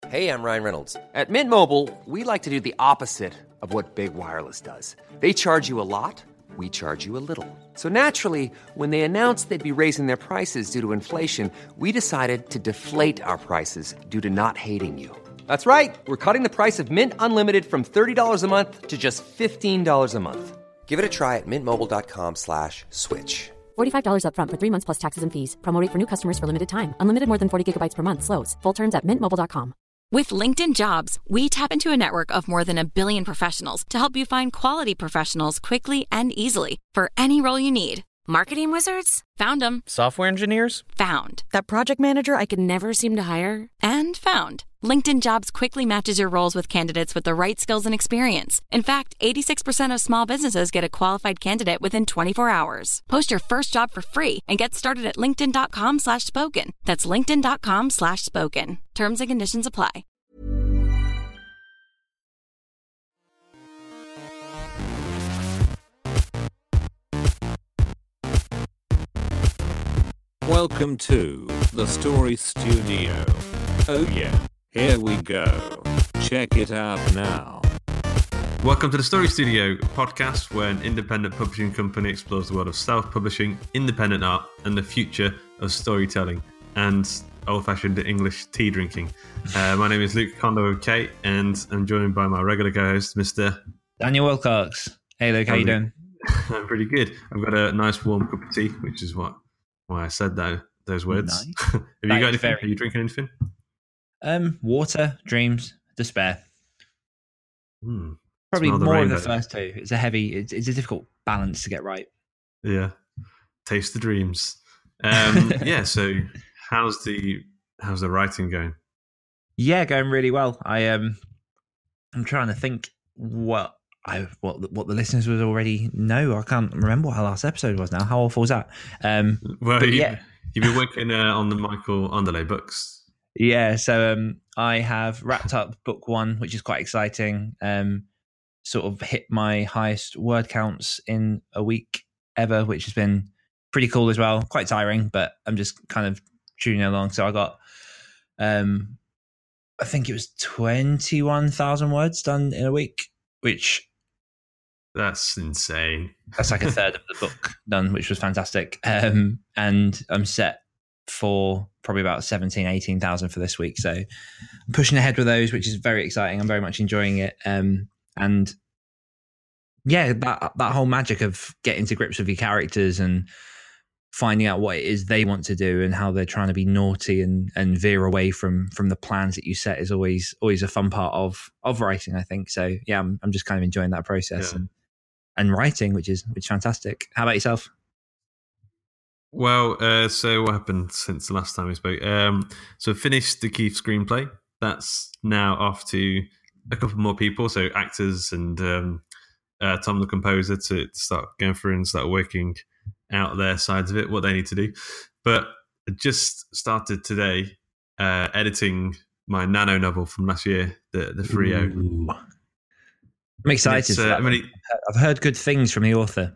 Hey, I'm Ryan Reynolds. At Mint Mobile, we like to do the opposite of what Big Wireless does. They charge you a lot, we charge you a little. So naturally, when they announced they'd be raising their prices due to inflation, we decided to deflate our prices due to not hating you. That's right. We're cutting the price of Mint Unlimited from $30 a month to just $15 a month. Give it a try at mintmobile.com/switch. $45 up front for 3 months plus taxes and fees. Promo rate for new customers for limited time. Unlimited more than 40 gigabytes per month. Slows full terms at mintmobile.com. With LinkedIn Jobs, we tap into a network of more than 1 billion professionals to help you find quality professionals quickly and easily for any role you need. Marketing wizards? Found them. Software engineers? Found. That project manager I could never seem to hire? And found. LinkedIn Jobs quickly matches your roles with candidates with the right skills and experience. In fact, 86% of small businesses get a qualified candidate within 24 hours. Post your first job for free and get started at linkedin.com/spoken. That's linkedin.com/spoken. Terms and conditions apply. Welcome to the Story Studio. Oh yeah, here we go. Check it out now. Welcome to the Story Studio, a podcast where an independent publishing company explores the world of self-publishing, independent art, and the future of storytelling and old-fashioned English tea drinking. My name is Luke Kondo K, and I'm joined by my regular co-host, Mr. Daniel Wilcox. Hey Luke, how you doing? I'm pretty good. I've got a nice warm cup of tea, which is why I said those words. Nice. Have you got anything? Are you drinking anything? Water, dreams, despair. Probably Smell the more of rainbow. the first two. It's a difficult balance to get right. Yeah. Taste the dreams. Yeah, so how's the writing going? Yeah, going really well. I'm trying to think what the listeners would already know. I can't remember what our last episode was now. How awful was that? Well, you've been working on the Michael Anderle books. Yeah, so I have wrapped up book 1, which is quite exciting. Sort of hit my highest word counts in a week ever, which has been pretty cool as well. Quite tiring, but I'm just kind of tuning along. So I got, I think it was 21,000 words done in a week, which... That's insane. That's like a third of the book done, which was fantastic. And I'm set for probably about 17,000, 18,000 for this week. So I'm pushing ahead with those, which is very exciting. I'm very much enjoying it. And yeah, that whole magic of getting to grips with your characters and finding out what it is they want to do and how they're trying to be naughty and veer away from the plans that you set is always a fun part of writing, I think. So yeah, I'm just kind of enjoying that process and writing, which is fantastic. How about yourself? Well, so what happened since the last time we spoke? So finished the Keith screenplay. That's now off to a couple more people, so actors and Tom the composer to start going through and start working out their sides of it, what they need to do. But I just started today editing my nano novel from last year, the Frio. I'm excited. For that. I've heard good things from the author.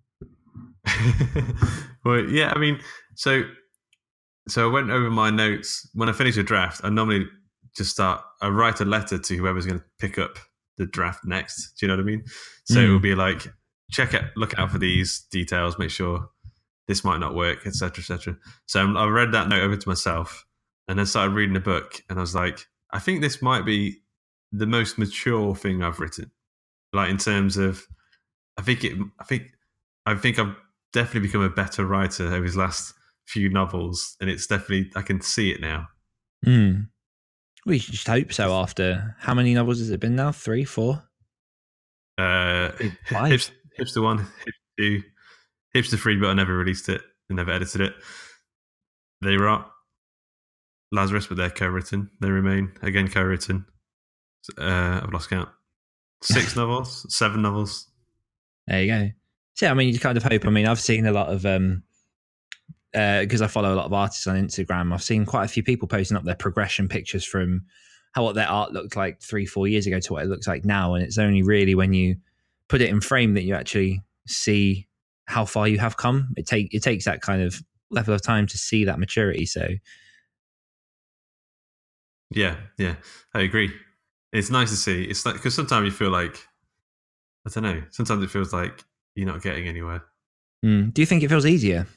Well, yeah, I mean, so I went over my notes. When I finish a draft, I normally just I write a letter to whoever's going to pick up the draft next. Do you know what I mean? So it will be like, look out for these details, make sure this might not work, etc., etc. So I read that note over to myself and then started reading the book, and I was like, I think this might be the most mature thing I've written. Like in terms of, I think I've definitely become a better writer over his last few novels, and it's definitely, I can see it now. We should hope so. After how many novels has it been now? 3, 4? 5. Hipster 1, Hipster 2, Hipster 3, but I never released it. I never edited it. They were Lazarus, but they're co-written. They remain, again, co-written. I've lost count. 6 novels, 7 novels. There you go. So, I mean, you kind of hope. I mean, I've seen a lot of, because I follow a lot of artists on Instagram, I've seen quite a few people posting up their progression pictures from what their art looked like 3-4 years ago to what it looks like now. And it's only really when you put it in frame that you actually see how far you have come. It takes that kind of level of time to see that maturity. So Yeah, I agree. It's nice to see. It's like because sometimes you feel like I don't know. Sometimes it feels like you're not getting anywhere. Do you think it feels easier?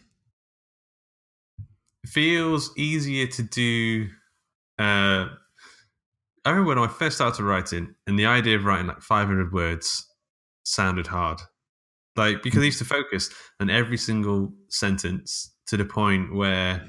It feels easier to do. I remember when I first started writing, and the idea of writing like 500 words sounded hard. Like because I used to focus on every single sentence to the point where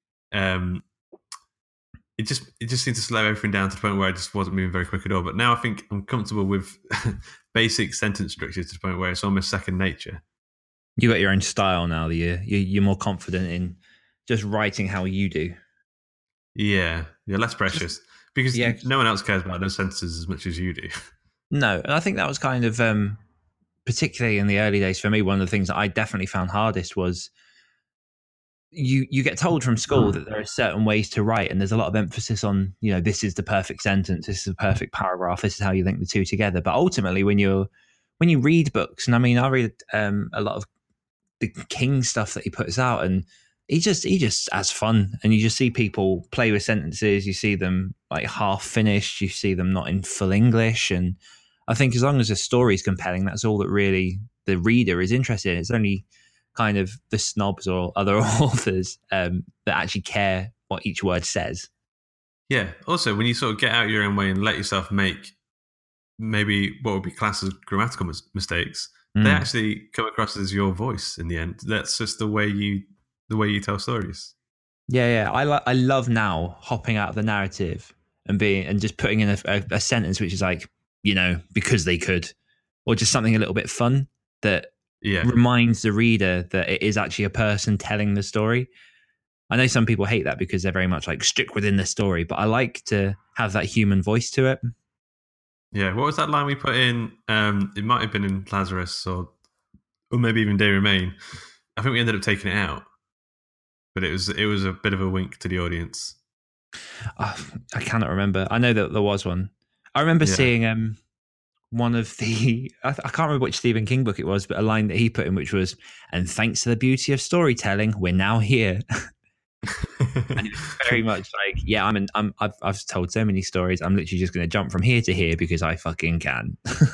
it just seemed to slow everything down to the point where I just wasn't moving very quick at all. But now I think I'm comfortable with basic sentence structures to the point where it's almost second nature. You got your own style now. You're more confident in just writing how you do. Yeah, less precious because no one else cares about those sentences as much as you do. No, and I think that was kind of particularly in the early days for me. One of the things that I definitely found hardest was you get told from school that there are certain ways to write, and there's a lot of emphasis on this is the perfect sentence, this is the perfect paragraph, this is how you link the two together. But ultimately, when you read books, and I mean, I read a lot of the King stuff that he puts out, and he just has fun, and you just see people play with sentences. You see them like half finished, you see them not in full English, and I think as long as the story is compelling, that's all that really the reader is interested in. It's only kind of the snobs or other authors that actually care what each word says. Yeah. Also, when you sort of get out your own way and let yourself make maybe what would be classed as grammatical mistakes, they actually come across as your voice in the end. That's just the way you tell stories. Yeah. I love now hopping out of the narrative and just putting in a sentence which is like, because they could, or just something a little bit fun that reminds the reader that it is actually a person telling the story. I know some people hate that because they're very much like stick within the story, but I like to have that human voice to it. Yeah, what was that line we put in? It might have been in Lazarus or maybe even Day Remain. I think we ended up taking it out, but it was a bit of a wink to the audience. I cannot remember. I know that there was one. I remember seeing one of the I can't remember which Stephen King book it was, but a line that he put in which was, "And thanks to the beauty of storytelling, we're now here." And it's very much like, I've told so many stories. I'm literally just going to jump from here to here because I fucking can.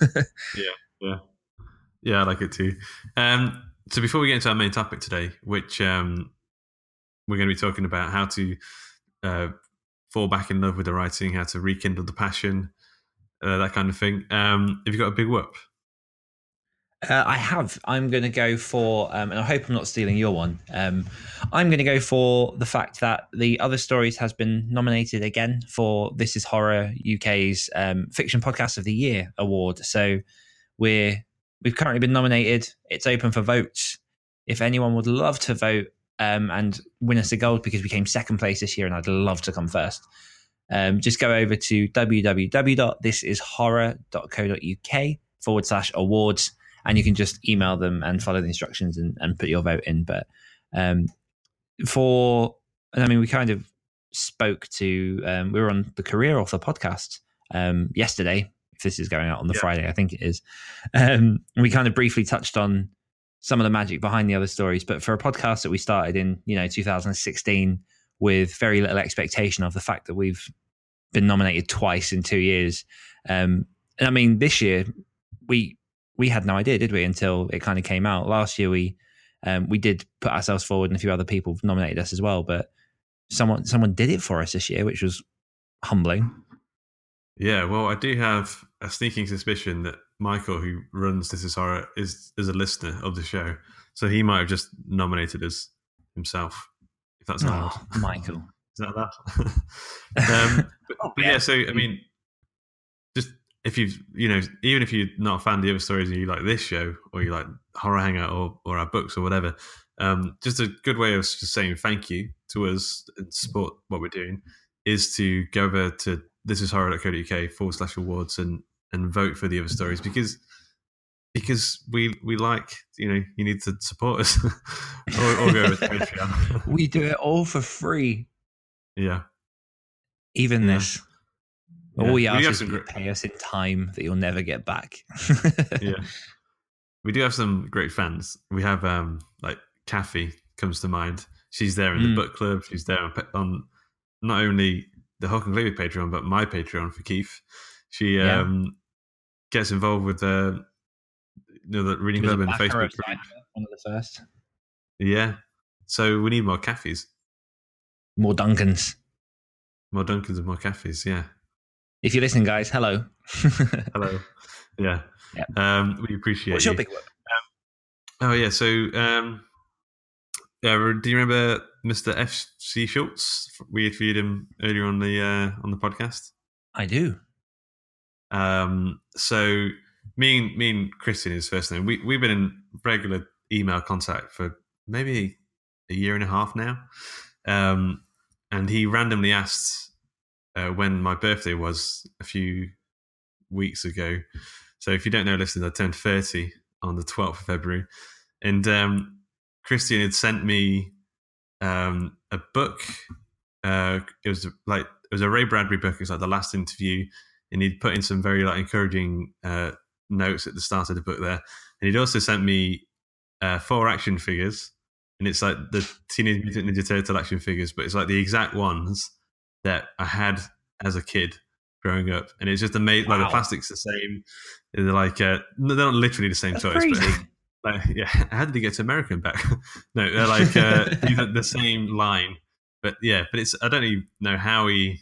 Yeah, I like it too. So before we get into our main topic today, which we're going to be talking about how to fall back in love with the writing, how to rekindle the passion, that kind of thing. Have you got a big whoop? I have. I'm going to go for, and I hope I'm not stealing your one. I'm going to go for the fact that The Other Stories has been nominated again for This Is Horror UK's Fiction Podcast of the Year award. So we've currently been nominated. It's open for votes. If anyone would love to vote and win us a gold because we came second place this year, and I'd love to come first, just go over to www.thisishorror.co.uk/awards. And you can just email them and follow the instructions and put your vote in. But we kind of spoke to, we were on the Career Author podcast yesterday. If this is going out on the Friday, I think it is. We kind of briefly touched on some of the magic behind The Other Stories. But for a podcast that we started in 2016 with very little expectation of the fact that we've been nominated twice in 2 years. And I mean, this year we had no idea, did we, until it kind of came out. Last year, we did put ourselves forward, and a few other people nominated us as well. But someone did it for us this year, which was humbling. Yeah, well, I do have a sneaking suspicion that Michael, who runs This Is Horror, is a listener of the show. So he might have just nominated us himself, if that's allowed. Oh, Michael. Is that allowed? But yeah, so, I mean, just if you've, even if you're not a fan of The Other Stories and you like this show, or you like Horror Hangout or our books or whatever, just a good way of just saying thank you to us and support what we're doing is to go over to thisishorror.co.uk/awards and vote for The Other Stories because we like, you need to support us or go over to Patreon. We do it all for free. Yeah. Even this. All we ask is you pay us in time that you'll never get back. Yeah. We do have some great fans. We have like Kathy comes to mind. She's there in the book club. She's there on not only the Hulk and Gravy Patreon, but my Patreon for Keith. She gets involved with the reading club and the Facebook group. One of the first. Yeah. So we need more Caffeys. More Duncans. More Duncans and more Caffeys, yeah. If you're listening, guys, hello. Hello. Yeah. We appreciate What's you. your big word? So do you remember Mr. F.C. Schultz? We interviewed him earlier on the podcast. I do. So me and Christian, his first name, we've been in regular email contact for maybe a year and a half now. And he randomly asked when my birthday was a few weeks ago. So if you don't know, listeners, I turned 30 on the 12th of February. And Christian had sent me a book. It was a Ray Bradbury book. It was like The Last Interview. And he'd put in some very encouraging notes at the start of the book there. And he'd also sent me 4 action figures. And it's like the Teenage Mutant Ninja Turtle action figures, but it's like the exact ones that I had as a kid growing up. And it's just amazing. Wow. Like the plastic's the same. They're like, they're not literally the same That's toys, crazy. but how did he get to American back? No, they're like the same line. But it's, I don't even know how he,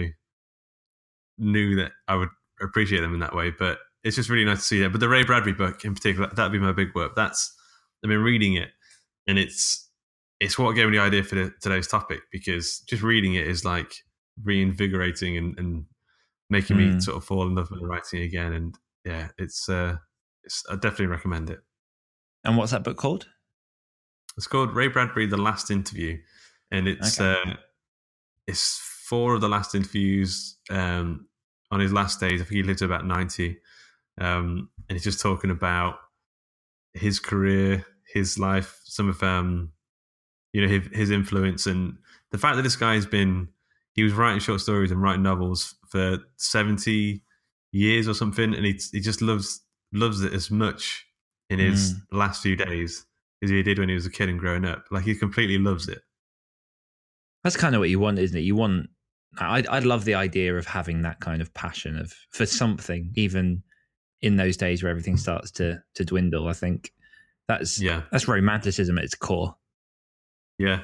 knew that I would appreciate them in that way, but it's just really nice to see that. But the Ray Bradbury book in particular, that'd be my big work. I've been reading it, and it's what gave me the idea for today's topic, because just reading it is like reinvigorating and making me sort of fall in love with writing again. And it's I definitely recommend it. And what's that book called? It's called Ray Bradbury: The Last Interview, and it's 4 of the last interviews on his last days. I think he lived to about 90, and he's just talking about his career, his life, some of his influence, and the fact that this guy's he was writing short stories and writing novels for 70 years or something, and he just loves it as much in his last few days as he did when he was a kid and growing up. Like, he completely loves it. That's kind of what you want, isn't it? I love the idea of having that kind of passion for something, even in those days where everything starts to dwindle. I think that's romanticism at its core. Yeah.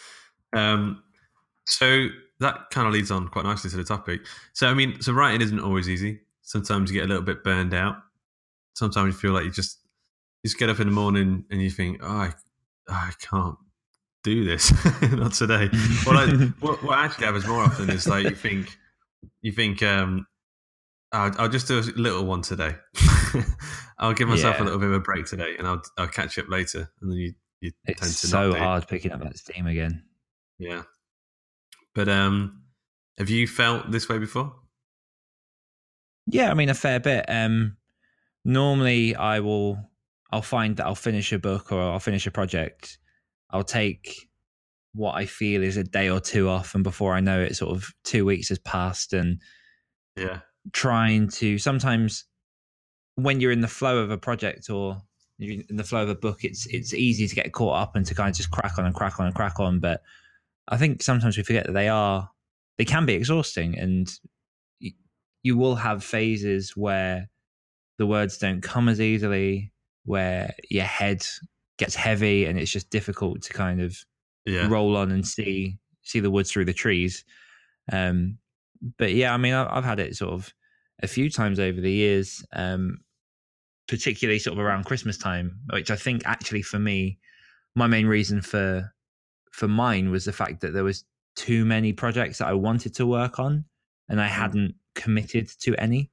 So that kind of leads on quite nicely to the topic. So, so writing isn't always easy. Sometimes you get a little bit burned out. Sometimes you feel like you just get up in the morning and you think, I can't do this. Not today. What actually happens more often is like you think I'll just do a little one today. I'll give myself a little bit of a break today, and I'll catch up later. And then you tend to so hard picking up that steam again. Yeah. But have you felt this way before? Yeah, a fair bit. Normally I'll find that I'll finish a book or I'll finish a project. I'll take what I feel is a day or two off, and before I know it, sort of 2 weeks has passed. And trying to, sometimes when you're in the flow of a project or you're in the flow of a book, it's easy to get caught up and to kind of just crack on. But I think sometimes we forget that they can be exhausting, and you will have phases where the words don't come as easily, where your head gets heavy and it's just difficult to kind of roll on and see the woods through the trees. But I've had it sort of a few times over the years, particularly sort of around Christmas time, which I think actually for me, my main reason for mine was the fact that there was too many projects that I wanted to work on and I hadn't committed to any.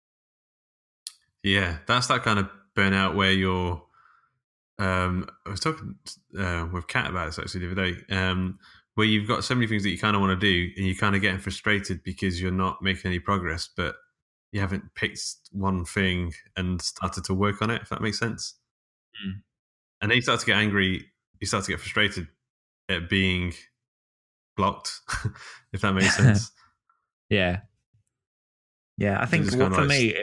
Yeah, that's that kind of burnout where you're I was talking with Kat about this actually the other day, where you've got so many things that you kind of want to do and you're kind of getting frustrated because you're not making any progress, but you haven't picked one thing and started to work on it, if that makes sense. And then you start to get angry, you start to get frustrated at being blocked, if that makes sense. Yeah, I think for me,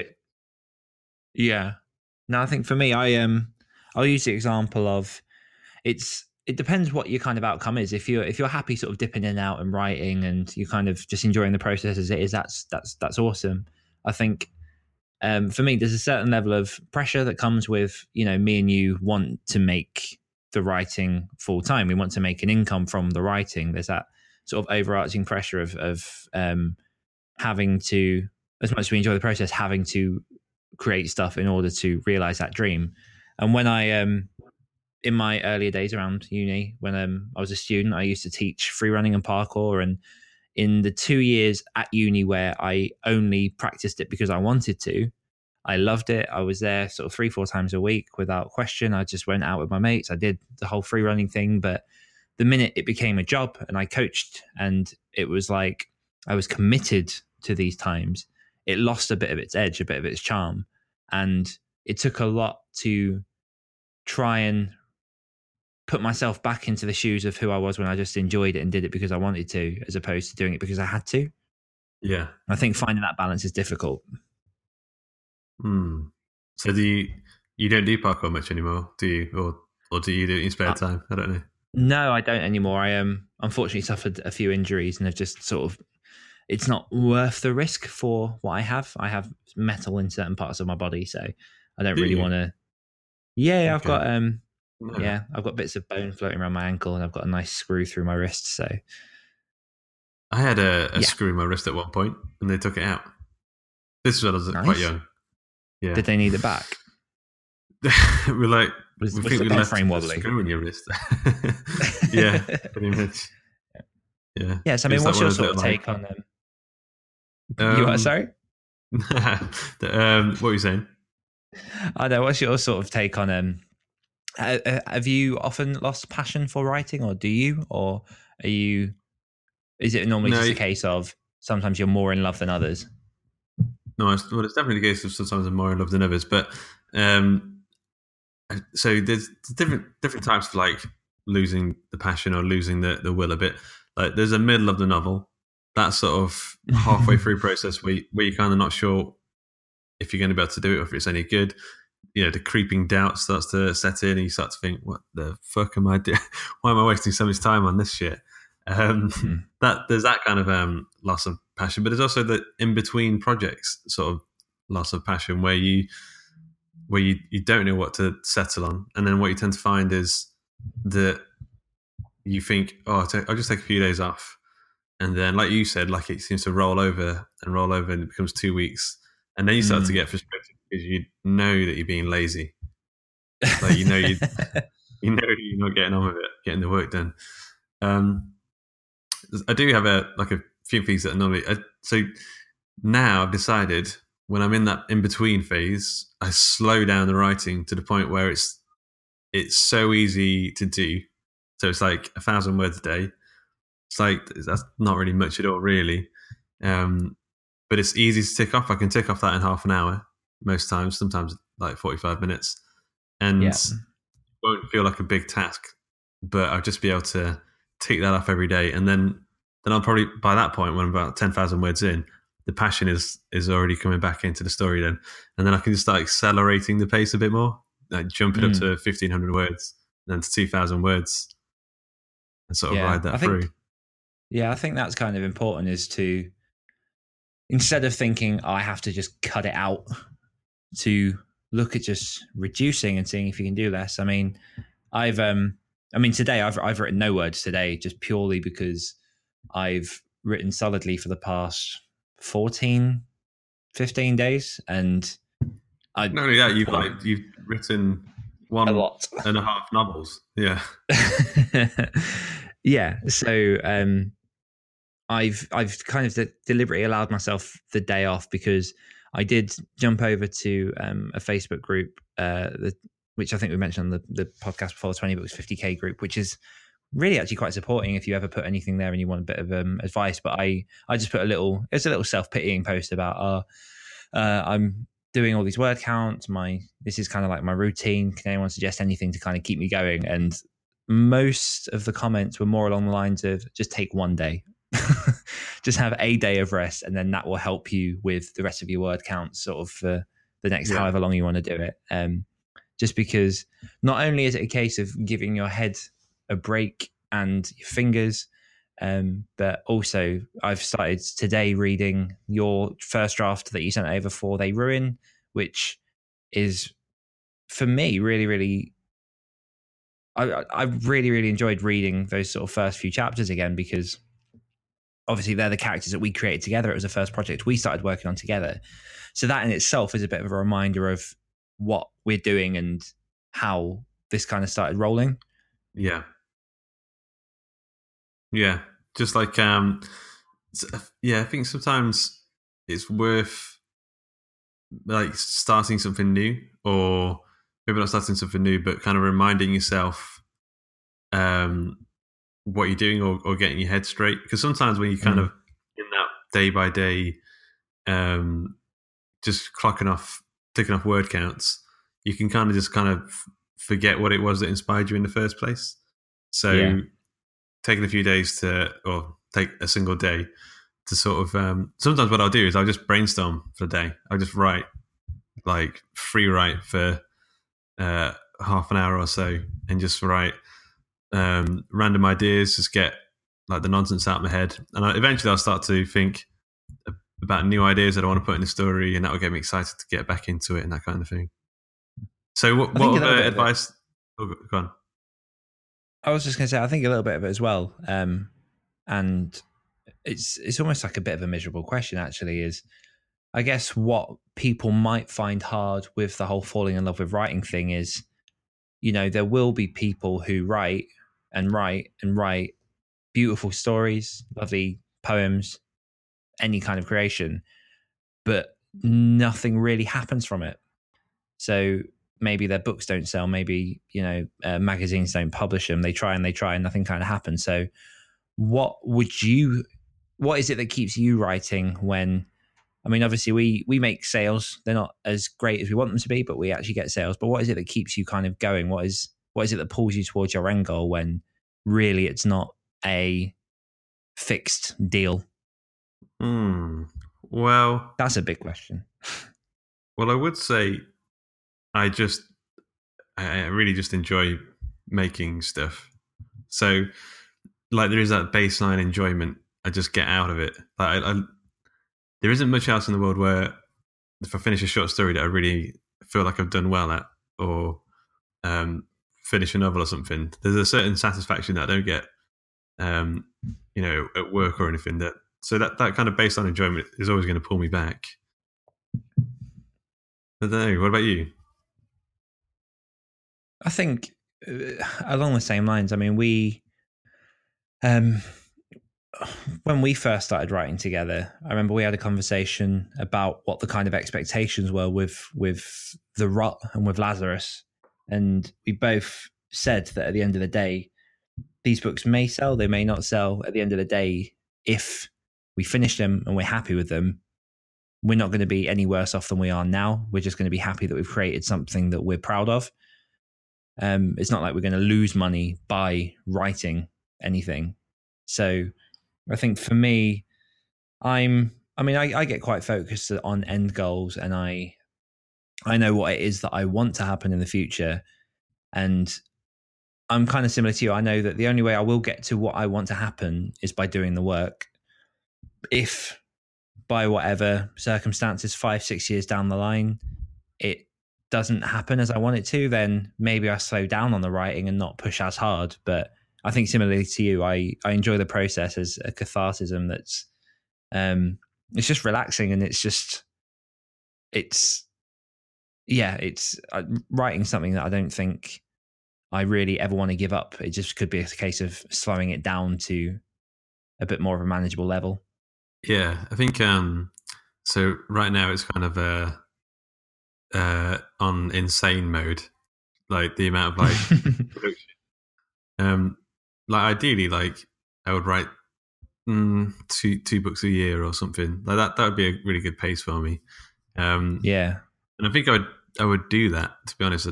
I think for me, I'll use the example of it's it depends what your kind of outcome is. If you're happy sort of dipping in and out and writing, and you're kind of just enjoying the process as it is, that's awesome. I think for me, there's a certain level of pressure that comes with, me and you want to make the writing full time. We want to make an income from the writing. There's that sort of overarching pressure of having to, as much as we enjoy the process, having to create stuff in order to realize that dream. And when I in my earlier days around uni, when I was a student, I used to teach free running and parkour. And in the 2 years at uni where I only practiced it because I wanted to, I loved it. I was there sort of 3-4 times a week without question. I just went out with my mates. I did the whole free running thing. But the minute it became a job and I coached, and it was like I was committed to these times, it lost a bit of its edge, a bit of its charm. And it took a lot to try and put myself back into the shoes of who I was when I just enjoyed it and did it because I wanted to, as opposed to doing it because I had to. Yeah. I think finding that balance is difficult. So you don't do parkour much anymore, do you? Or do you do it in your spare time? I don't know. No, I don't anymore. I unfortunately suffered a few injuries and have just sort of, it's not worth the risk for what I have. I have metal in certain parts of my body, so I don't really want to. Yeah, I've got I've got bits of bone floating around my ankle, and I've got a nice screw through my wrist. So I had a screw in my wrist at one point, and they took it out. This was when I was quite young. Yeah. Did they need it back? We're like, was we think the we left frame a wobbly? screw in your wrist. Yeah, pretty much. Yeah. Yes, I mean, what's your sort of take on them? You are sorry? What were you saying? I know. What's your sort of take on have you often lost passion for writing, or do you, or are you? Is it normally just a case of sometimes you're more in love than others? No, it's definitely the case of sometimes I'm more in love than others. But so there's different types of like losing the passion or losing the will a bit. Like there's a middle of the novel. That's sort of halfway through process where you're kind of not sure if you're going to be able to do it or if it's any good. The creeping doubt starts to set in, and you start to think, "What the fuck am I doing? Why am I wasting so much time on this shit?" That there's that kind of loss of passion, but there's also the in between projects sort of loss of passion where you don't know what to settle on, and then what you tend to find is that you think, "Oh, I'll just take a few days off." And then, like you said, like it seems to roll over, and it becomes 2 weeks. And then you start to get frustrated because you know that you're being lazy. Like, you're not getting on with it, getting the work done. I do have a few things that normally... so now I've decided when I'm in that in-between phase, I slow down the writing to the point where it's so easy to do. So it's like 1,000 words a day. It's like, that's not really much at all, really. But it's easy to tick off. I can tick off that in half an hour most times, sometimes like 45 minutes. And it won't feel like a big task, but I'll just be able to tick that off every day. And then I'll probably, by that point, when I'm about 10,000 words in, the passion is already coming back into the story then. And then I can just start accelerating the pace a bit more, like jumping up to 1,500 words, and then to 2,000 words, and sort of ride that through. I think that's kind of important, is to, instead of thinking, I have to just cut it out, to look at just reducing and seeing if you can do less. I mean, today I've written no words today, just purely because I've written solidly for the past 14, 15 days. And not only that, you've written 1.5 novels. Yeah. Yeah. So, I've kind of deliberately allowed myself the day off, because I did jump over to a Facebook group, which I think we mentioned on the podcast before, the 20 Books 50K group, which is really actually quite supporting if you ever put anything there and you want a bit of advice. But I just put it's a little self-pitying post about, I'm doing all these word counts. This is kind of like my routine. Can anyone suggest anything to kind of keep me going? And most of the comments were more along the lines of, just take one day. Just have a day of rest, and then that will help you with the rest of your word counts sort of for the next however long you want to do it. Just because not only is it a case of giving your head a break and your fingers. But also, I've started today reading your first draft that you sent over for They Ruin, which is, for me, really, really... I really, really enjoyed reading those sort of first few chapters again, because obviously they're the characters that we created together. It was the first project we started working on together. So that in itself is a bit of a reminder of what we're doing and how this kind of started rolling. Yeah. Yeah. Just like, I think sometimes it's worth like starting something new, or maybe not starting something new, but kind of reminding yourself what you're doing, or getting your head straight. Because sometimes when you kind of in that day by day, just ticking off word counts, you can kind of just forget what it was that inspired you in the first place. So taking a few days or take a single day to sort of, sometimes what I'll do is I'll just brainstorm for the day. I'll just write, like free write for half an hour or so, and just write random ideas, just get like the nonsense out of my head. And eventually I'll start to think about new ideas that I want to put in the story, and that will get me excited to get back into it and that kind of thing. So what other advice? Oh, go on. I was just going to say, I think a little bit of it as well. And it's almost like a bit of a miserable question, actually, is I guess what people might find hard with the whole falling in love with writing thing is, you know, there will be people who write and write and write beautiful stories, lovely poems, any kind of creation, but nothing really happens from it. So maybe their books don't sell, maybe, you know, magazines don't publish them. They try and nothing kind of happens. So what is it that keeps you writing when, I mean, obviously we make sales. They're not as great as we want them to be, but we actually get sales. But what is it that keeps you kind of going? What is it that pulls you towards your end goal when really it's not a fixed deal? Well, that's a big question. Well, I would say I really just enjoy making stuff. So, like, there is that baseline enjoyment I just get out of it. Like, there isn't much else in the world where if I finish a short story that I really feel like I've done well at, or finish a novel or something, there's a certain satisfaction that I don't get, you know, at work or anything. So that kind of baseline enjoyment is always going to pull me back. I don't know. What about you? I think along the same lines. I mean, when we first started writing together, I remember we had a conversation about what the kind of expectations were with The Rot and with Lazarus. And we both said that at the end of the day, these books may sell, they may not sell. At the end of the day, if we finish them and we're happy with them, we're not going to be any worse off than we are now. We're just going to be happy that we've created something that we're proud of. It's not like we're going to lose money by writing anything. So I think for me, I get quite focused on end goals, and I know what it is that I want to happen in the future. And I'm kind of similar to you. I know that the only way I will get to what I want to happen is by doing the work. If by whatever circumstances, 5-6 years down the line, it doesn't happen as I want it to, then maybe I slow down on the writing and not push as hard. But I think similarly to you, I enjoy the process as a catharsis that's it's just relaxing, and it's writing something that I don't think I really ever want to give up. It just could be a case of slowing it down to a bit more of a manageable level. Yeah, I think so right now it's kind of on insane mode, like the amount of like production. Like ideally, like I would write two books a year or something like that. That would be a really good pace for me. Yeah, and I think I would do that, to be honest.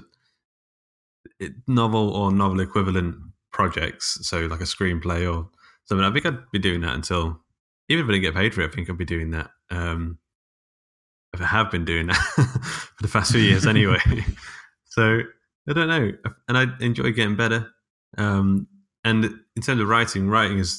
Novel or novel equivalent projects, so like a screenplay or something. I think I'd be doing that until, even if I didn't get paid for it, I think I'd be doing that. If I have been doing that for the past few years anyway. So I don't know, and I enjoy getting better. And in terms of writing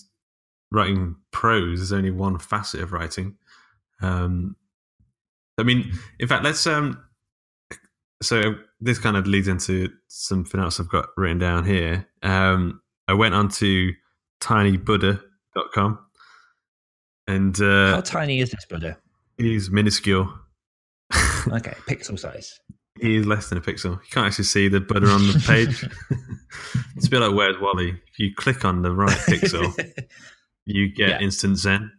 prose is only one facet of writing. I mean, in fact, let's. So this kind of leads into something else I've got written down here. I went onto tinybuddha.com, and how tiny is this Buddha? He's minuscule. Okay, pixel size. He's less than a pixel. You can't actually see the Buddha on the page. It's a bit like Where's Wally? If you click on the right pixel, you get instant Zen.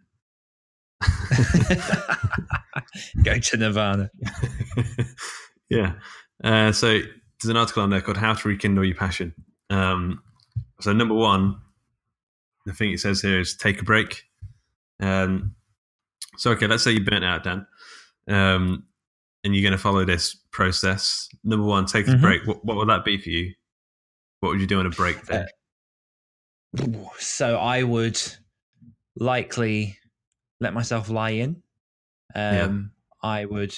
Go to Nirvana. Yeah. So there's an article on there called How to Rekindle Your Passion. So number one, the thing it says here is take a break. So, okay, let's say you burnt out, Dan. And you're going to follow this process. Number one, take a break. What would that be for you? What would you do on a break then? So I would likely let myself lie in. I would.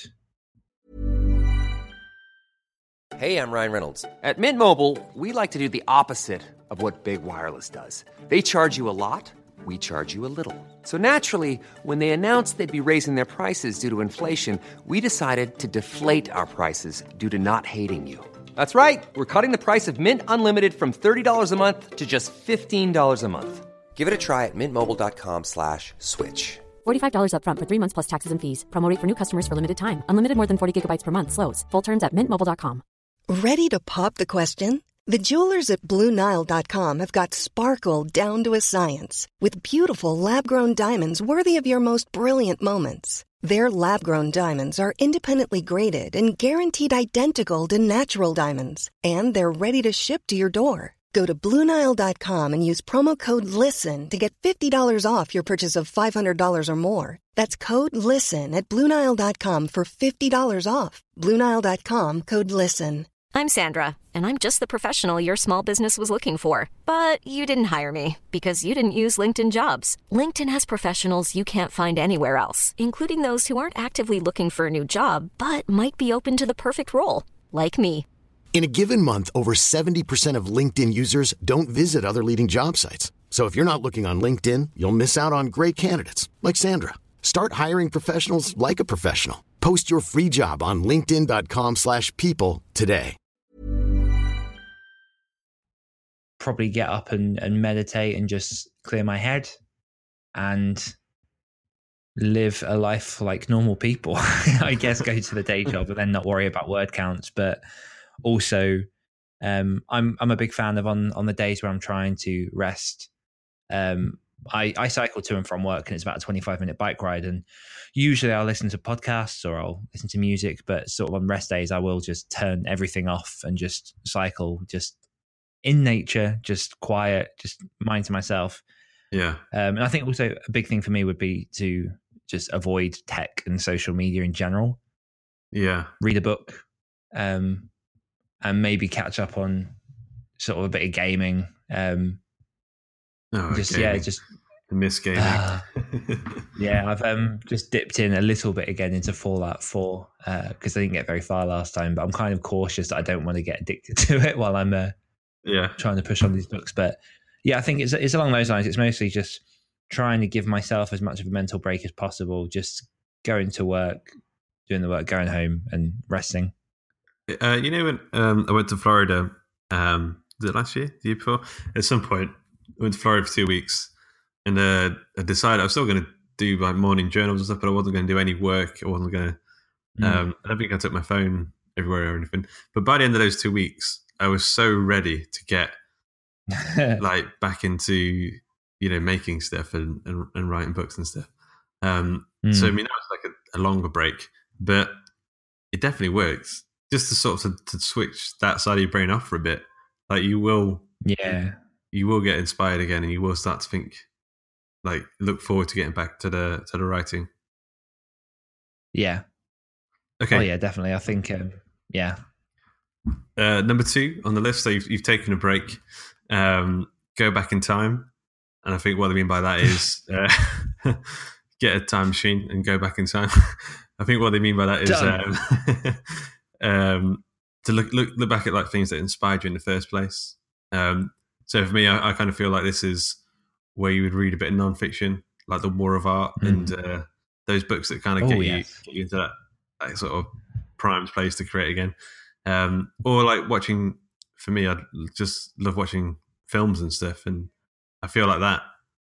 Hey, I'm Ryan Reynolds. At Mint Mobile, we like to do the opposite of what Big Wireless does. They charge you a lot. We charge you a little. So naturally, when they announced they'd be raising their prices due to inflation, we decided to deflate our prices due to not hating you. That's right. We're cutting the price of Mint Unlimited from $30 a month to just $15 a month. Give it a try at mintmobile.com/switch. $45 up front for 3 months plus taxes and fees. Promo rate for new customers for limited time. Unlimited more than 40 gigabytes per month slows. Full terms at mintmobile.com. Ready to pop the question? The jewelers at BlueNile.com have got sparkle down to a science with beautiful lab-grown diamonds worthy of your most brilliant moments. Their lab-grown diamonds are independently graded and guaranteed identical to natural diamonds, and they're ready to ship to your door. Go to BlueNile.com and use promo code LISTEN to get $50 off your purchase of $500 or more. That's code LISTEN at BlueNile.com for $50 off. BlueNile.com, code LISTEN. I'm Sandra, and I'm just the professional your small business was looking for. But you didn't hire me because you didn't use LinkedIn Jobs. LinkedIn has professionals you can't find anywhere else, including those who aren't actively looking for a new job, but might be open to the perfect role, like me. In a given month, over 70% of LinkedIn users don't visit other leading job sites. So if you're not looking on LinkedIn, you'll miss out on great candidates like Sandra. Start hiring professionals like a professional. Post your free job on linkedin.com/people today. Probably get up and meditate and just clear my head and live a life like normal people. I guess go to the day job and then not worry about word counts. But also, I'm a big fan of on the days where I'm trying to rest. I cycle to and from work, and it's about a 25-minute bike ride. And usually I'll listen to podcasts or I'll listen to music, but sort of on rest days, I will just turn everything off and just cycle, just in nature, just quiet, just mind to myself. Yeah. And I think also a big thing for me would be to just avoid tech and social media in general. Yeah. Read a book, and maybe catch up on sort of a bit of gaming. Gaming. Just miss gaming. Yeah, I've just dipped in a little bit again into Fallout 4 because I didn't get very far last time. But I'm kind of cautious that I don't want to get addicted to it while I'm trying to push on these books. But yeah, I think it's along those lines. It's mostly just trying to give myself as much of a mental break as possible. Just going to work, doing the work, going home, and resting. When I went to Florida, was it last year, the year before? At some point, I went to Florida for 2 weeks, and I decided I was still going to do like morning journals and stuff, but I wasn't going to do any work. I wasn't going to. I don't think I took my phone everywhere or anything. But by the end of those 2 weeks, I was so ready to get like back into making stuff and writing books and stuff. So I mean that was like a longer break, but it definitely works. Just to sort of to switch that side of your brain off for a bit, like you will get inspired again, and you will start to think, like, look forward to getting back to the writing. Yeah. Okay. Oh yeah, definitely. I think number 2 on the list. So you've taken a break. Go back in time, and I think what I mean by that is get a time machine and go back in time. I think what they mean by that is to look back at like things that inspired you in the first place. So So for me, I kind of feel like this is where you would read a bit of non-fiction, like The War of Art and those books that kind of get you into that sort of prime place to create again. Or like watching, for me, I just love watching films and stuff, and I feel like that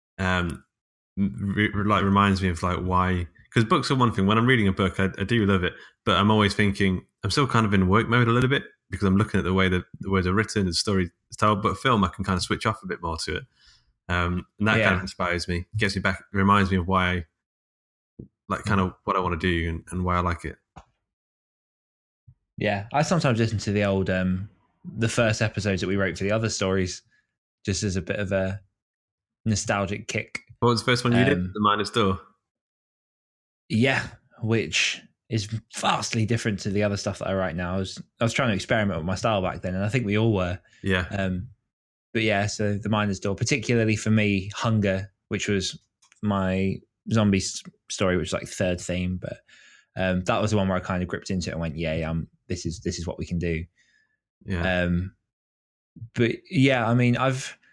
reminds me of like why, because books are one thing. When I'm reading a book, I do love it, but I'm always thinking, I'm still kind of in work mode a little bit because I'm looking at the way the words are written and the story is told. But a film, I can kind of switch off a bit more to it, and that kind of inspires me, gets me back, reminds me of why I like kind of what I want to do and why I like it. Yeah, I sometimes listen to the old the first episodes that we wrote for the other stories just as a bit of a nostalgic kick. What was the first one you did? The Miner's Door? Yeah, which is vastly different to the other stuff that I write now. I was trying to experiment with my style back then, and I think we all were. Yeah. But yeah, so The Miner's Door, particularly for me, Hunger, which was my zombie story, which was like third theme, but that was the one where I kind of gripped into it and went, this is what we can do. Yeah. But yeah, I mean,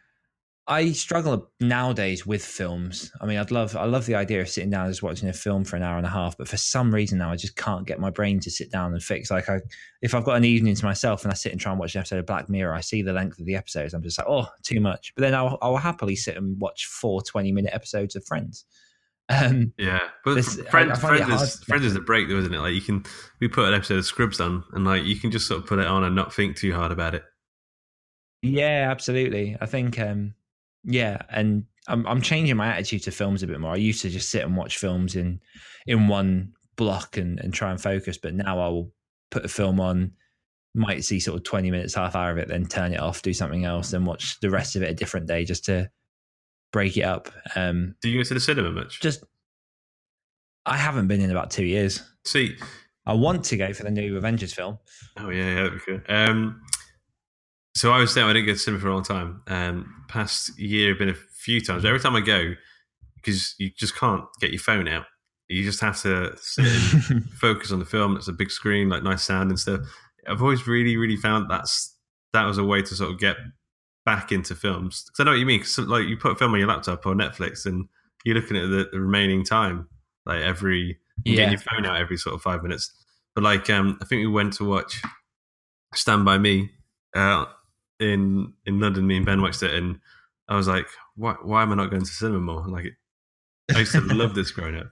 I struggle nowadays with films. I mean, I love the idea of sitting down and just watching a film for an hour and a half, but for some reason now I just can't get my brain to sit down and fix. Like if I've got an evening to myself and I sit and try and watch an episode of Black Mirror, I see the length of the episodes, I'm just like, oh, too much. But then I'll happily sit and watch 4 20-minute episodes of Friends. Yeah, but Friends is a break though, isn't it? Like we put an episode of Scrubs on, and like you can just sort of put it on and not think too hard about it. Yeah, absolutely. I think yeah, and I'm changing my attitude to films a bit more. I used to just sit and watch films in one block and try and focus, but now I will put a film on, might see sort of 20 minutes, half hour of it, then turn it off, do something else, then watch the rest of it a different day just to break it up. Do you go to the cinema much? I haven't been in about 2 years. See, I want to go for the new Avengers film. Oh yeah, that'd be good. So I was saying I didn't go to cinema for a long time. Past year, I've been a few times. Every time I go, because you just can't get your phone out. You just have to sit and focus on the film. It's a big screen, like nice sound and stuff. I've always really, really found that was a way to sort of get back into films. Because I know what you mean. Cause like you put a film on your laptop or Netflix, and you're looking at the remaining time, like getting your phone out every sort of 5 minutes. But like, I think we went to watch Stand By Me in London. Me and Ben watched it, and I was like, why am I not going to cinema more? Like, I used to love this growing up.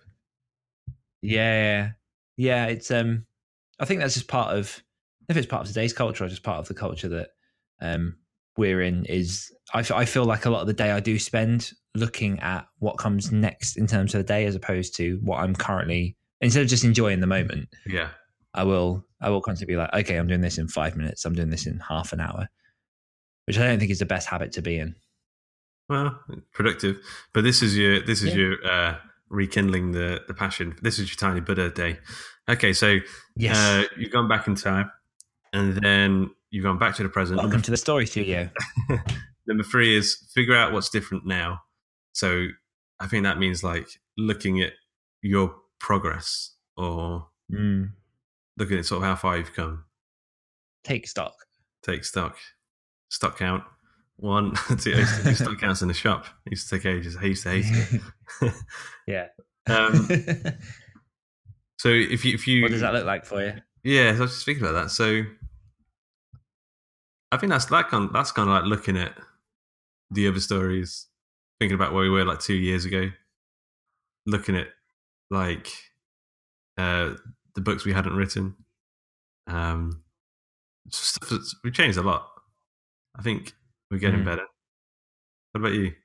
Yeah. It's I think that's just part of, if it's part of today's culture or just part of the culture that we're in, is I feel like a lot of the day I do spend looking at what comes next in terms of the day, as opposed to what I'm currently, instead of just enjoying the moment. Yeah, I will constantly be like, okay, I'm doing this in 5 minutes, I'm doing this in half an hour, which I don't think is the best habit to be in. Well, productive, but this is your rekindling the passion. This is your tiny Buddha day. Okay, so yes. You've gone back in time, and then you've gone back to the present. Welcome to the story studio. Number 3 is figure out what's different now. So I think that means like looking at your progress, or looking at sort of how far you've come. Take stock. Stock count. 1, 2. I used to do stock counts in the shop. It used to take ages. I used to hate it. Yeah. So if you what does that look like for you? Yeah, so I was just thinking about that. So I think that's kind of like looking at the other stories, thinking about where we were like 2 years ago, looking at like the books we hadn't written. We've changed a lot. I think we're getting better. What about you?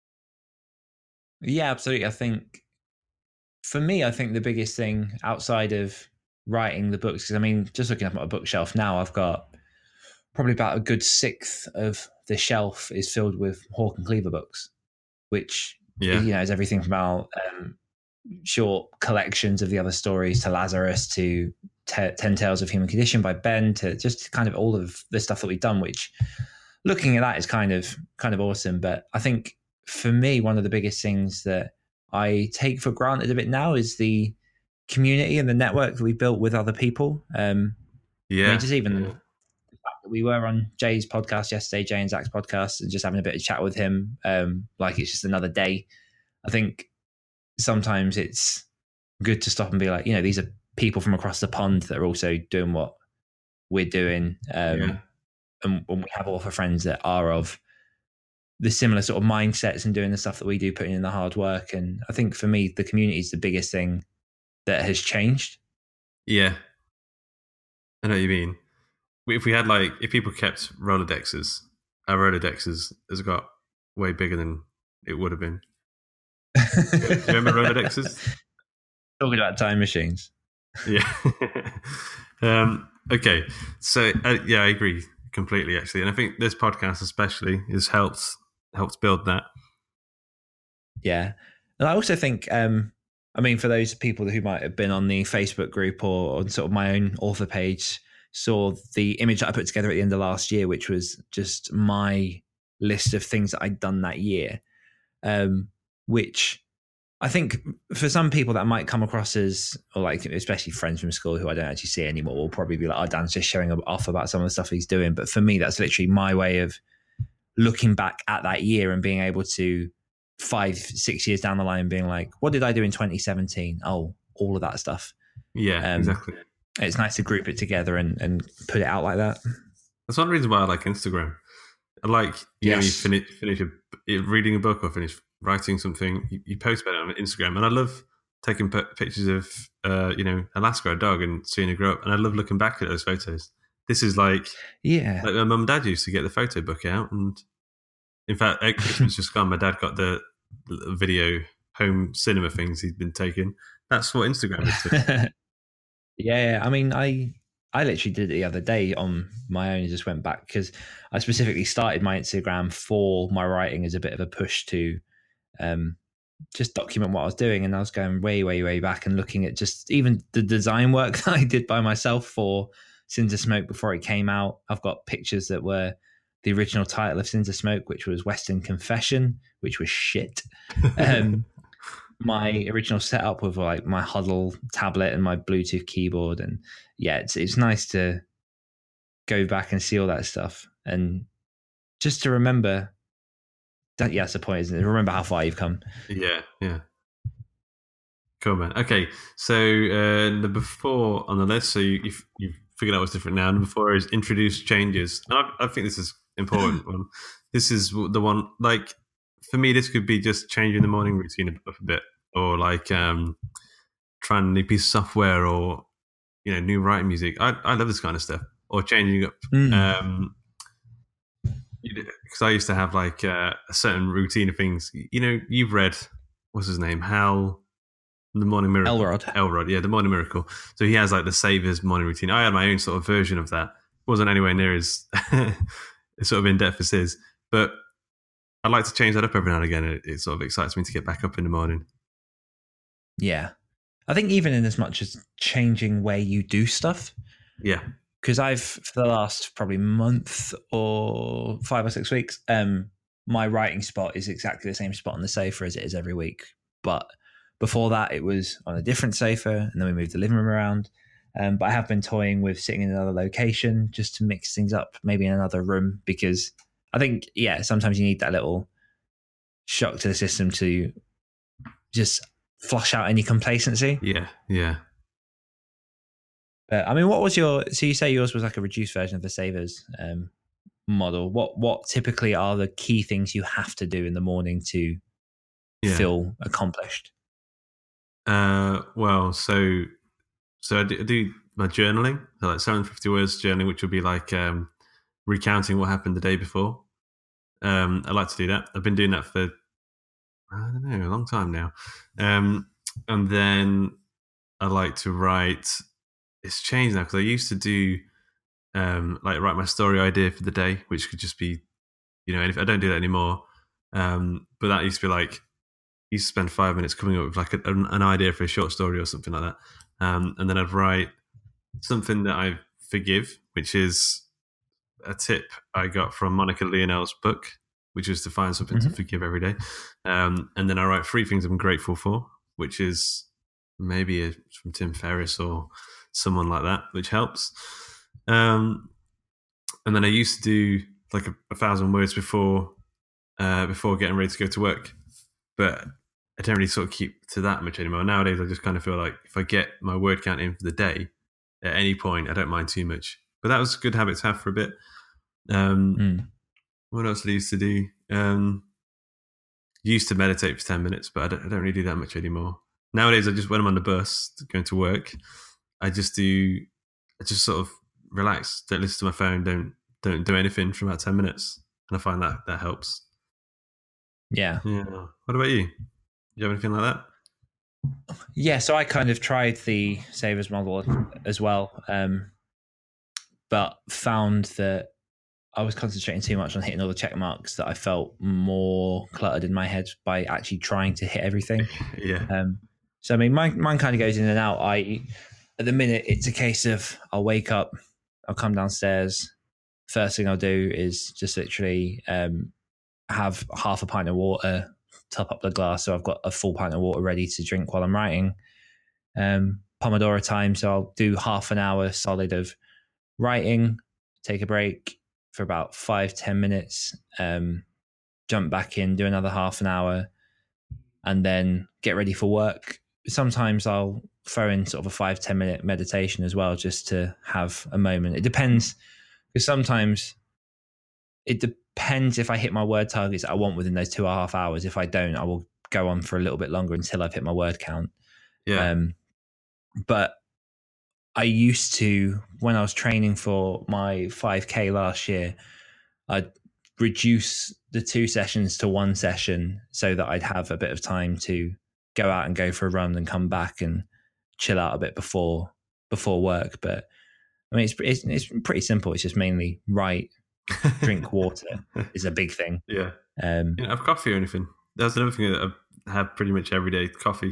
Yeah, absolutely. I think for me, the biggest thing outside of writing the books, because I mean, just looking up at my bookshelf now, I've got probably about a good 1/6 of the shelf is filled with Hawke and Cleaver books, which is everything from our short collections of the other stories to Lazarus to 10 Tales of Human Condition by Ben, to just kind of all of the stuff that we've done, which looking at that is kind of awesome. But I think for me, one of the biggest things that I take for granted a bit now is the community and the network that we built with other people. I mean, just even the fact that we were on Jay's podcast yesterday, Jay and Zach's podcast, and just having a bit of chat with him. Like it's just another day. I think sometimes it's good to stop and be like, these are people from across the pond that are also doing what we're doing. And we have author friends that are of the similar sort of mindsets and doing the stuff that we do, putting in the hard work. And I think for me, the community is the biggest thing that has changed. Yeah. I know what you mean. If we had if people kept Rolodexes, our Rolodexes has got way bigger than it would have been. Do you remember Rolodexes? Talking about time machines. Yeah. Okay. So I agree completely, actually, and I think this podcast especially has helped build that. Yeah, and I also think, for those people who might have been on the Facebook group or on sort of my own author page, saw the image that I put together at the end of last year, which was just my list of things that I'd done that year, which I think for some people that might come across as, or especially friends from school who I don't actually see anymore, will probably be like, oh, Dan's just showing off about some of the stuff he's doing. But for me, that's literally my way of looking back at that year and being able to 5-6 years down the line being like, what did I do in 2017? Oh, all of that stuff. Yeah, exactly. It's nice to group it together and put it out like that. That's one reason why I like Instagram. I like, you finish reading a book or finish writing something, you post about it on Instagram. And I love taking pictures of, Alaska, a dog, and seeing her grow up. And I love looking back at those photos. This is like my mum and dad used to get the photo book out. And in fact, at Christmas just gone, my dad got the video home cinema things he'd been taking. That's what Instagram is to. Yeah. I literally did it the other day on my own. I just went back because I specifically started my Instagram for my writing as a bit of a push to just document what I was doing. And I was going way, way, way back and looking at just even the design work that I did by myself for Sins of Smoke before it came out. I've got pictures that were the original title of Sins of Smoke, which was Western Confession, which was shit. My original setup with my Huddle tablet and my Bluetooth keyboard. And it's nice to go back and see all that stuff. And just to remember that, that's the point, isn't it? Remember how far you've come. Yeah. Cool, man. Okay, so number 4 on the list, so you've figured out what's different now. Number 4 is introduce changes. And I think this is important one. This is the one, for me, this could be just changing the morning routine up a bit, or trying a new piece of software, or new writing music. I love this kind of stuff, or changing up. Because I used to have a certain routine of things. You've read, what's his name, Hal, the Morning Miracle. Elrod, yeah, the Morning Miracle. So he has the Savers morning routine. I had my own sort of version of that. Wasn't anywhere near as sort of in depth as his, but I like to change that up every now and again. It sort of excites me to get back up in the morning. Yeah. I think even in as much as changing where you do stuff. Yeah. Because for the last probably month or 5 or 6 weeks, my writing spot is exactly the same spot on the sofa as it is every week. But before that, it was on a different sofa, and then we moved the living room around. But I have been toying with sitting in another location just to mix things up, maybe in another room, because I think, sometimes you need that little shock to the system to just flush out any complacency. Yeah. What was so you say yours was a reduced version of the Savers model. What typically are the key things you have to do in the morning to feel accomplished? Well, so I do my journaling, so 750 words journaling, which will be recounting what happened the day before. I like to do that. I've been doing that for, I don't know, a long time now. And then I like to write. It's changed now because I used to do write my story idea for the day, which could just be, if I don't do that anymore. But that used to be used to spend 5 minutes coming up with an idea for a short story or something like that. And then I'd write something that I forgive, which is a tip I got from Monica Lionel's book, which is to find something to forgive every day. And then I write 3 things I'm grateful for, which is maybe from Tim Ferriss or someone like that, which helps. And And then I used to do like 1,000 words before getting ready to go to work. But I don't really sort of keep to that much anymore. Nowadays, I just kind of feel like if I get my word count in for the day at any point, I don't mind too much. But that was a good habit to have for a bit. What else did I used to do? Used to meditate for 10 minutes, but I don't really do that much anymore. Nowadays, when I'm on the bus going to work, I just sort of relax, don't listen to my phone, don't do anything for about 10 minutes. And I find that helps. Yeah. What about you? Do you have anything like that? Yeah, so I kind of tried the Savers model as well, but found that I was concentrating too much on hitting all the check marks that I felt more cluttered in my head by actually trying to hit everything. Yeah. So I mean, mine kind of goes in and out. At the minute, it's a case of I'll wake up, I'll come downstairs. First thing I'll do is just literally have half a pint of water, top up the glass, so I've got a full pint of water ready to drink while I'm writing. Pomodoro time, so I'll do half an hour solid of writing, take a break for about 5-10 minutes, jump back in, do another half an hour, and then get ready for work. Sometimes I'll throw in sort of a 5-10 minute meditation as well, just to have a moment. It depends, because sometimes it depends if I hit my word targets I want within those 2.5 hours. If I don't, I will go on for a little bit longer until I've hit my word count. Yeah. But I used to, when I was training for my 5K last year, I'd reduce the 2 sessions to 1 session so that I'd have a bit of time to go out and go for a run and come back and chill out a bit before work. But I mean, it's pretty simple. It's just mainly write, drink water is a big thing. Yeah. You don't have coffee or anything? That's another thing that I have pretty much every day, coffee.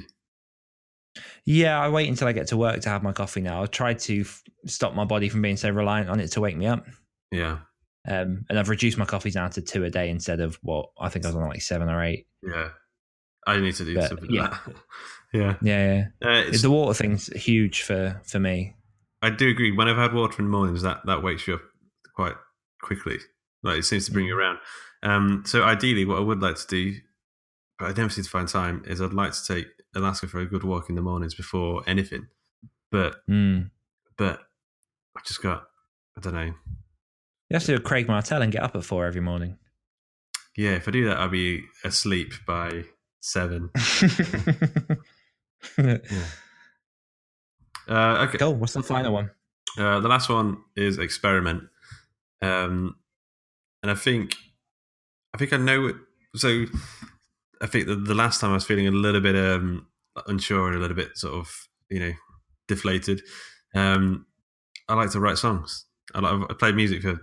Yeah, I wait until I get to work to have my coffee now. I've tried to stop my body from being so reliant on it to wake me up. Yeah. And I've reduced my coffees down to 2 a day instead of what I think I was on like 7 or 8. Yeah. I need to do something like that. Yeah. The water thing's huge for me. I do agree. When I've had water in the mornings, that wakes you up quite quickly. Like, it seems to bring you around. So ideally, what I would like to do, but I never seem to find time, is I'd like to take Alaska for a good walk in the mornings before anything. But I've just got, I don't know. You have to do a Craig Martell and get up at 4 every morning. Yeah, if I do that, I'll be asleep by 7. Yeah. Okay. Cool. What's the final one? The last one is experiment. And I think I know it. So I think the last time I was feeling a little bit unsure and a little bit sort of, deflated. I like to write songs. I played music for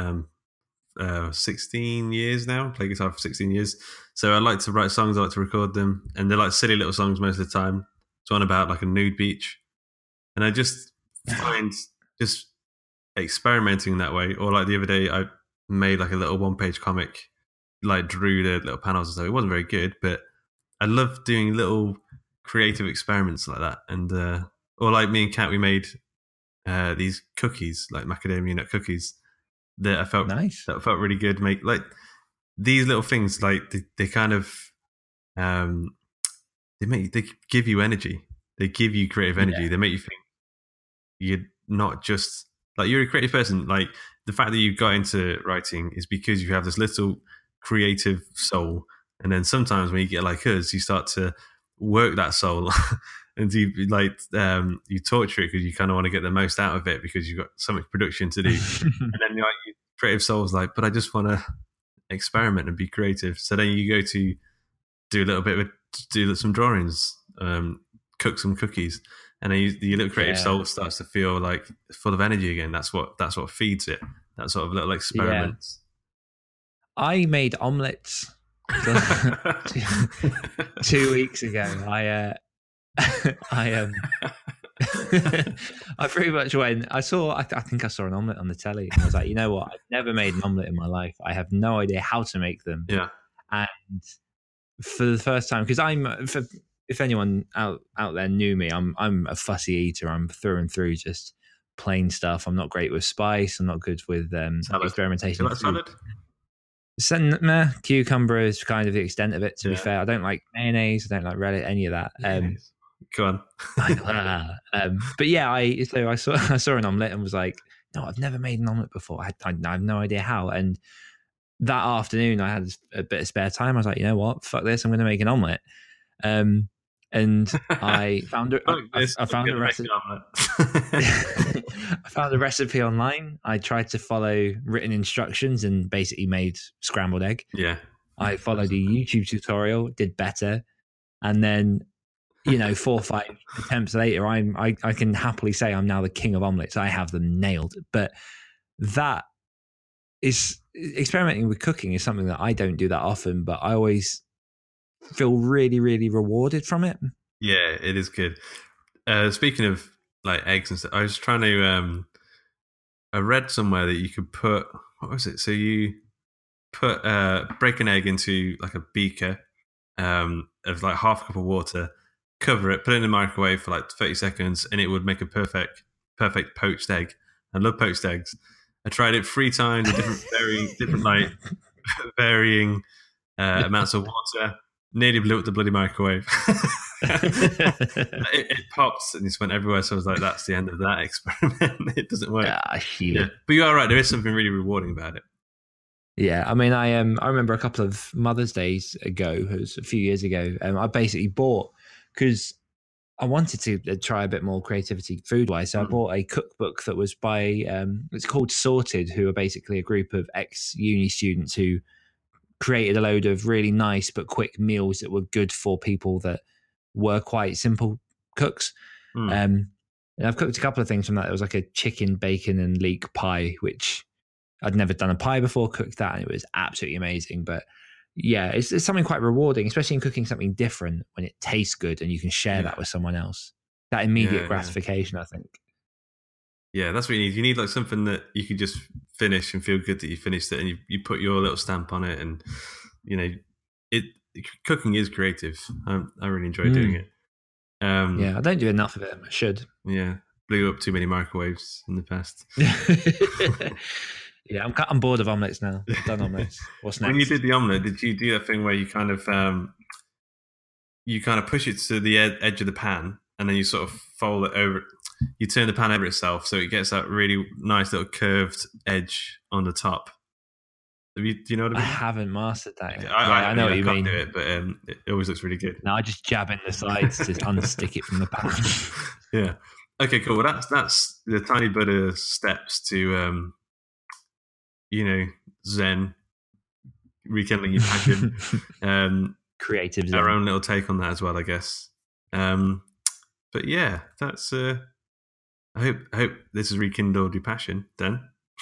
16 years now. Play guitar for 16 years. So I like to write songs. I like to record them, and they're like silly little songs most of the time. It's one about like a nude beach, and I just find just experimenting that way. Or like the other day, I made like a little 1-page comic, like drew the little panels and stuff. It wasn't very good, but I love doing little creative experiments like that. And or like me and Kat, we made these cookies, like macadamia nut cookies, that I felt nice. That felt really good. Make like these little things, like they kind of they give you energy. They give you creative energy. Yeah. They make you think you're not just like you're a creative person. Like the fact that you got into writing is because you have this little creative soul, and then sometimes when you get like us, you start to work that soul. And you you torture it because you kind of want to get the most out of it because you've got so much production to do. And then your creative soul's like, but I just want to experiment and be creative. So then you go to do some drawings, cook some cookies, and then your little creative soul starts to feel like full of energy again. That's what feeds it. That sort of little experiments. Yeah. I made omelettes 2 weeks ago. I pretty much went. I think I saw an omelette on the telly, and I was like, you know what? I've never made an omelette in my life. I have no idea how to make them. Yeah. And for the first time, because if anyone out there knew me, I'm a fussy eater. I'm through and through just plain stuff. I'm not great with spice. I'm not good with experimentation. Do you like salad? Cucumber is kind of the extent of it, to be fair. I don't like mayonnaise. I don't like relish, any of that. Go on. But yeah, I saw an omelette and was like, no, I've never made an omelette before. I have no idea how. And that afternoon, I had a bit of spare time. I was like, you know what? Fuck this. I'm going to make an omelette. And I found I found a recipe. I found a recipe online. I tried to follow written instructions and basically made scrambled egg. Yeah. I followed a YouTube tutorial, did better, and then 4 or 5 attempts later, I can happily say I'm now the king of omelets. I have them nailed. But that is experimenting with cooking is something that I don't do that often, but I always feel really, really rewarded from it. Yeah, it is good. Speaking of like eggs and stuff, I was trying to. I read somewhere that you could put, what was it? So you put break an egg into like a beaker of like half a cup of water, cover it, put it in the microwave for like 30 seconds, and it would make a perfect poached egg. I love poached eggs. I tried it 3 times with different like varying amounts of water. Nearly blew up the bloody microwave. it pops and it went everywhere. So I was like, that's the end of that experiment. It doesn't work. Yeah. But you are right. There is something really rewarding about it. Yeah. I mean, I remember a couple of Mother's Days ago, it was a few years ago, I basically bought, because I wanted to try a bit more creativity food-wise. So I bought a cookbook that was by, it's called Sorted, who are basically a group of ex-uni students who created a load of really nice but quick meals that were good for people that were quite simple cooks. And I've cooked a couple of things from that. There was like a chicken, bacon and leek pie, which I'd never done a pie before, cooked that, and it was absolutely amazing. But yeah, it's something quite rewarding, especially in cooking something different when it tastes good and you can share that with someone else. That immediate gratification, I think. Yeah, that's what you need. You need like something that you can just finish and feel good that you finished it, and you put your little stamp on it. And cooking is creative. I really enjoy doing it. I don't do enough of it. I should. Yeah, blew up too many microwaves in the past. Yeah, I'm bored of omelets now. I've done omelets. What's next? When you did the omelette, did you do that thing where you kind of push it to the edge of the pan, and then you sort of fold it over? You turn the pan over itself, so it gets that really nice little curved edge on the top. Do you know what I mean? I haven't mastered that yet. I know what you mean. Do it, but it always looks really good. No, I just jab in the sides to unstick it from the pan. Yeah. Okay, cool. Well, that's the tiny bit of steps to, Zen, rekindling your passion. Creative Zen. Our own little take on that as well, I guess. But yeah, that's. I hope this has rekindled your passion, then.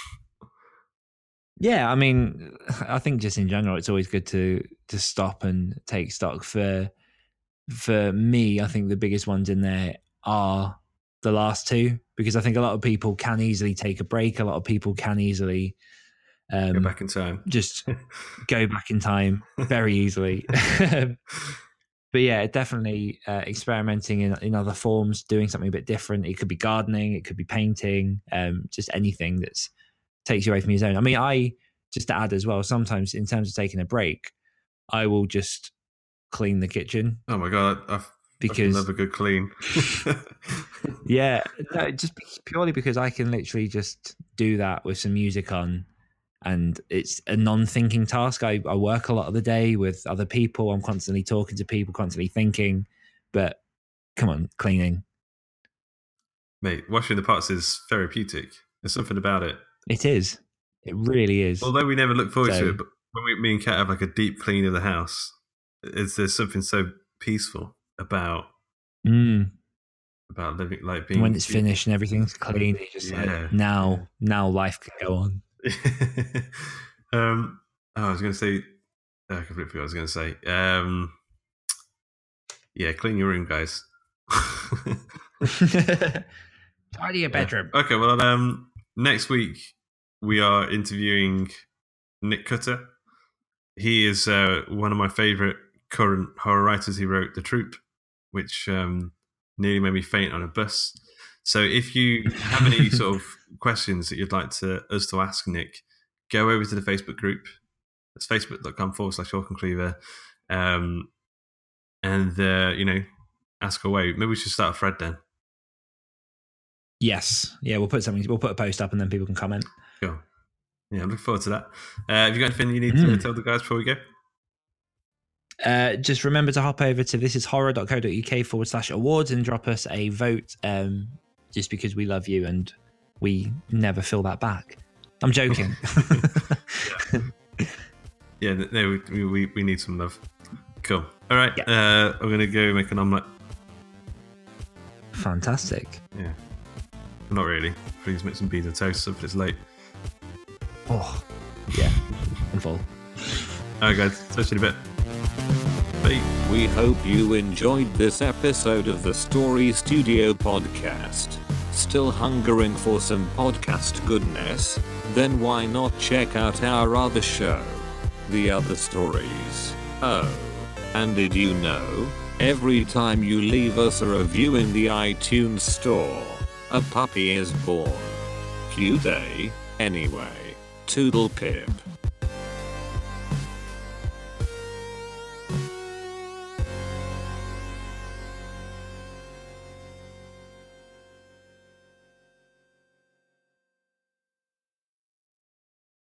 Yeah, I mean, I think just in general, it's always good to stop and take stock. For me, I think the biggest ones in there are the last 2, because I think a lot of people can easily take a break. A lot of people can easily go back in time. Just go back in time very easily. But yeah, definitely experimenting in other forms, doing something a bit different. It could be gardening, it could be painting, just anything that takes you away from your zone. I mean, just to add as well, sometimes in terms of taking a break, I will just clean the kitchen. Oh my God, I love a good clean. Yeah, no, just purely because I can literally just do that with some music on. And it's a non-thinking task. I work a lot of the day with other people. I'm constantly talking to people, constantly thinking. But come on, cleaning. Mate, washing the pots is therapeutic. There's something about it. It is. It really is. Although we never look forward to it, but when me and Kat have like a deep clean of the house, there's something so peaceful about living, like being. When it's finished and everything's clean, you just like now life can go on. I was going to say, I completely forgot what I was going to say. Clean your room, guys. Tidy your bedroom. Okay, well, next week we are interviewing Nick Cutter. He is one of my favourite current horror writers. He wrote The Troop, which nearly made me faint on a bus. So if you have any sort of questions that you'd like us to ask Nick, go over to the Facebook group. It's facebook.com/Ork&Cleaver. And ask away. Maybe we should start a thread then. Yes. Yeah, we'll put a post up and then people can comment. Cool. Yeah, I'm looking forward to that. Have you got anything you need to tell the guys before we go? Just remember to hop over to thisishorror.co.uk/awards and drop us a vote, just because we love you and we never feel that back. I'm joking. Yeah, no, we need some love. Cool. All right, I'm going to go make an omelette. Fantastic. Yeah. Not really. Please make some pizza toast if it's late. Oh, yeah. I'm full. All right, guys. Touch you in a bit. Bye. We hope you enjoyed this episode of the Story Studio podcast. Still hungering for some podcast goodness? Then why not check out our other show, The Other Stories? Oh, and did you know, every time you leave us a review in the iTunes store, a puppy is born. Cute, eh? Anyway, toodle pip.